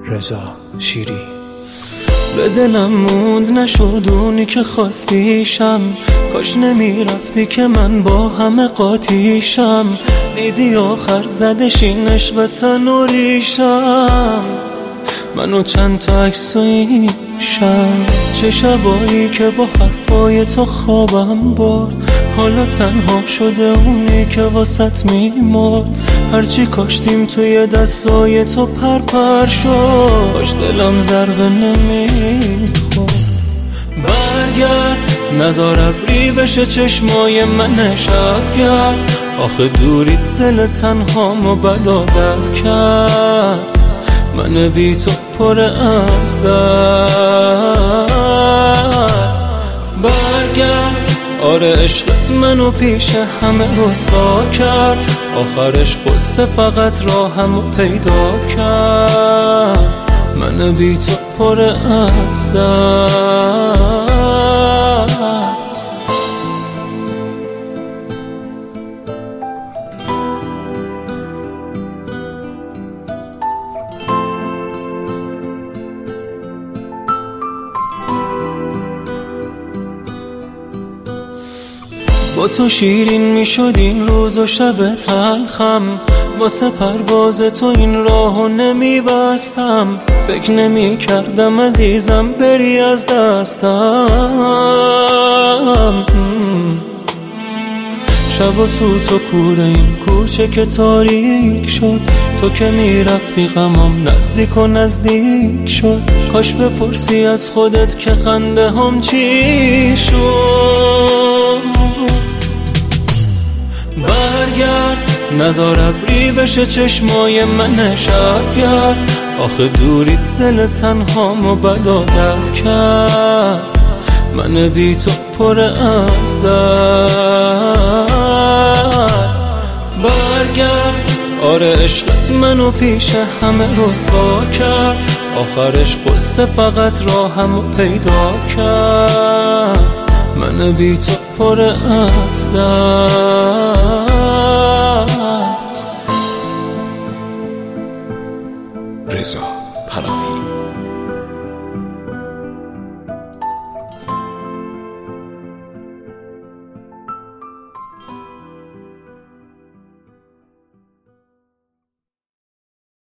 رضا شیری. به دلم موند نشد اونی که خواستیشم، کاش نمیرفتی که من با همه قاطیشم. دیدی آخر زدش این عشق به تن و ریشم، منو چند تا عکس و ایشم. چه شبایی که با حرفای تو خوابم برد، حالا تنها شده اونی که واسط میمرد. هرچی کاشتیم توی دستای تو پرپر شد، باش دلم ضربه نمیخورد. برگرد نزار ابری بشه چشمای من شبگرد، آخه دوری دل تنهامو بد عادت کرد. من بی تو پر از درد. برگرد آره عشقت منو پیش همه رسوا کرد، آخرش قصه فقط راهمو پیدا کرد. من بی تو پر از درد. با تو شیرین میشد این روز و شب تلخم، واسه پرواز تو این راهو نمیبستم. فکر نمی کردم عزیزم بری از دستم. شب و سوت و کوره این کوچه که تاریک شد، تو که میرفتی غمام نزدیک و نزدیک شد. کاش بپرسی از خودت که خنده هم چی شد. برگرد نزار ابری بشه چشمای من شبگرد، آخه دوری دل تنهامو بد عادت کرد. من بی تو پر از درد. برگرد آره عشقت منو پیش همه رسوا کرد، آخرش قصه فقط راهمو پیدا کرد. من بی تو پر از درد. رضا پناهی.